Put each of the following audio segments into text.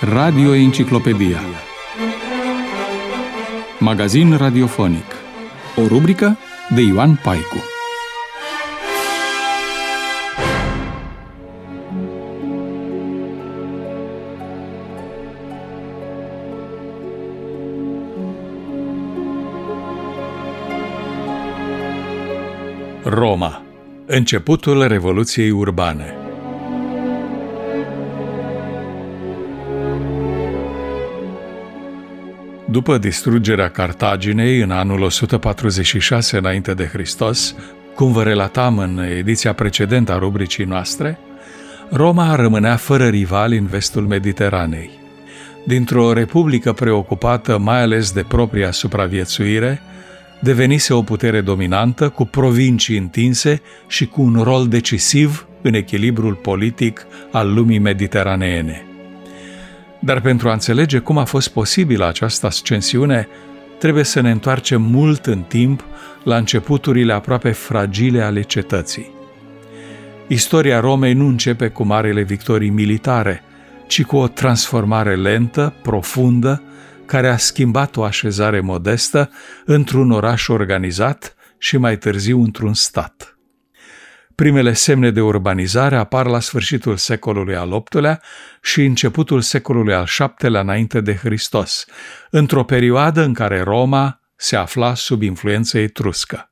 Radio Enciclopedia. Magazin radiofonic. O rubrică de Ioan Paicu. Roma. Începutul Revoluției Urbane. După distrugerea Cartaginei în anul 146 înainte de Hristos, cum vă relatam în ediția precedentă a rubricii noastre, Roma rămânea fără rivali în vestul Mediteranei. Dintr-o republică preocupată mai ales de propria supraviețuire, devenise o putere dominantă cu provincii întinse și cu un rol decisiv în echilibrul politic al lumii mediteraneene. Dar pentru a înțelege cum a fost posibilă această ascensiune, trebuie să ne întoarcem mult în timp la începuturile aproape fragile ale cetății. Istoria Romei nu începe cu marele victorii militare, ci cu o transformare lentă, profundă, care a schimbat o așezare modestă într-un oraș organizat și mai târziu într-un stat. Primele semne de urbanizare apar la sfârșitul secolului al VIII-lea și începutul secolului al VII-lea înainte de Hristos, într-o perioadă în care Roma se afla sub influență etruscă.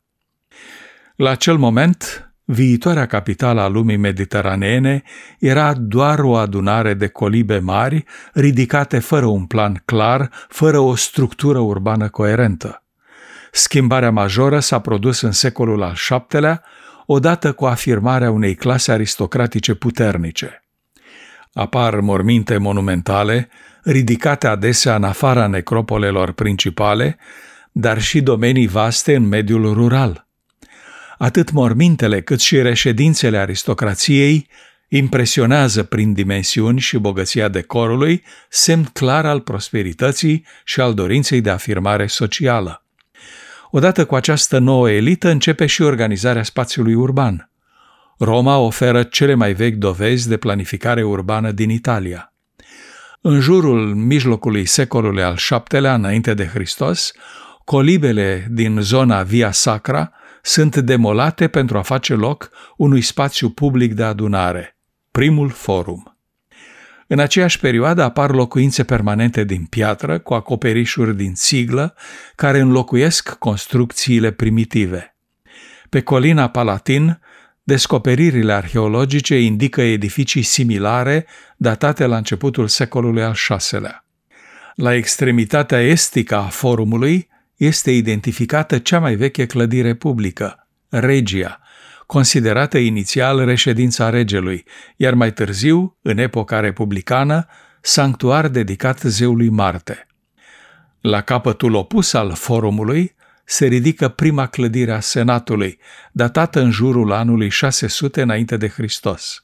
La acel moment, viitoarea capitală a lumii mediteraneene era doar o adunare de colibe mari, ridicate fără un plan clar, fără o structură urbană coerentă. Schimbarea majoră s-a produs în secolul al VII-lea, odată cu afirmarea unei clase aristocratice puternice. Apar morminte monumentale, ridicate adesea în afara necropolelor principale, dar și domenii vaste în mediul rural. Atât mormintele cât și reședințele aristocrației impresionează prin dimensiuni și bogăția decorului, semn clar al prosperității și al dorinței de afirmare socială. Odată cu această nouă elită începe și organizarea spațiului urban. Roma oferă cele mai vechi dovezi de planificare urbană din Italia. În jurul mijlocului secolului al VII-lea înainte de Hristos, colibele din zona Via Sacra sunt demolate pentru a face loc unui spațiu public de adunare, primul forum. În aceeași perioadă apar locuințe permanente din piatră cu acoperișuri din țiglă care înlocuiesc construcțiile primitive. Pe colina Palatin, descoperirile arheologice indică edificii similare datate la începutul secolului al VI-lea. La extremitatea estică a forumului este identificată cea mai veche clădire publică, Regia, considerată inițial reședința regelui, iar mai târziu, în epoca republicană, sanctuar dedicat zeului Marte. La capătul opus al forumului se ridică prima clădire a Senatului, datată în jurul anului 600 înainte de Hristos.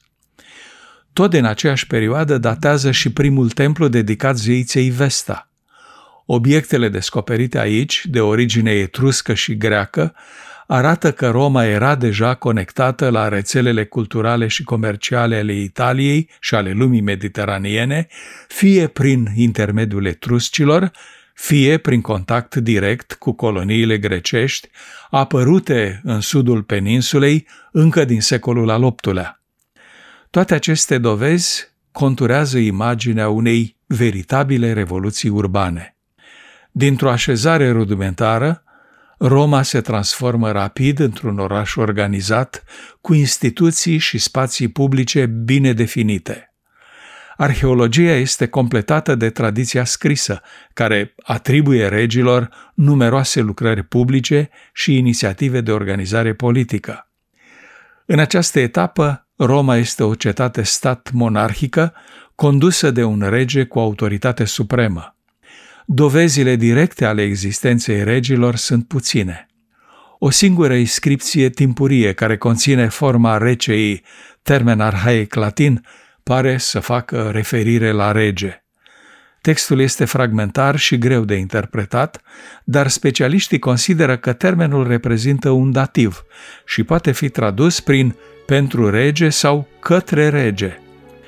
Tot din aceeași perioadă datează și primul templu dedicat zeiței Vesta. Obiectele descoperite aici, de origine etruscă și greacă, arată că Roma era deja conectată la rețelele culturale și comerciale ale Italiei și ale lumii mediteraneene, fie prin intermediul etruscilor, fie prin contact direct cu coloniile grecești, apărute în sudul peninsulei încă din secolul al VIII-lea. Toate aceste dovezi conturează imaginea unei veritabile revoluții urbane. Dintr-o așezare rudimentară, Roma se transformă rapid într-un oraș organizat, cu instituții și spații publice bine definite. Arheologia este completată de tradiția scrisă, care atribuie regilor numeroase lucrări publice și inițiative de organizare politică. În această etapă, Roma este o cetate-stat monarhică, condusă de un rege cu autoritate supremă. Dovezile directe ale existenței regilor sunt puține. O singură inscripție timpurie care conține forma recei, termen arhaic latin, pare să facă referire la rege. Textul este fragmentar și greu de interpretat, dar specialiștii consideră că termenul reprezintă un dativ și poate fi tradus prin pentru rege sau către rege.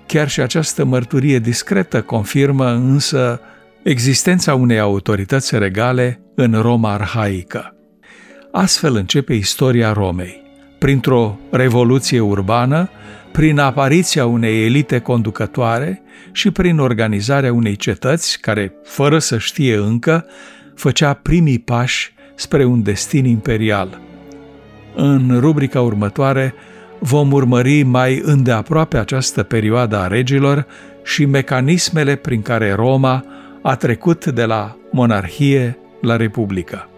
Chiar și această mărturie discretă confirmă însă existența unei autorități regale în Roma arhaică. Astfel începe istoria Romei, printr-o revoluție urbană, prin apariția unei elite conducătoare și prin organizarea unei cetăți care, fără să știe încă, făcea primii pași spre un destin imperial. În rubrica următoare vom urmări mai îndeaproape această perioadă a regilor și mecanismele prin care Roma a trecut de la monarhie la republică.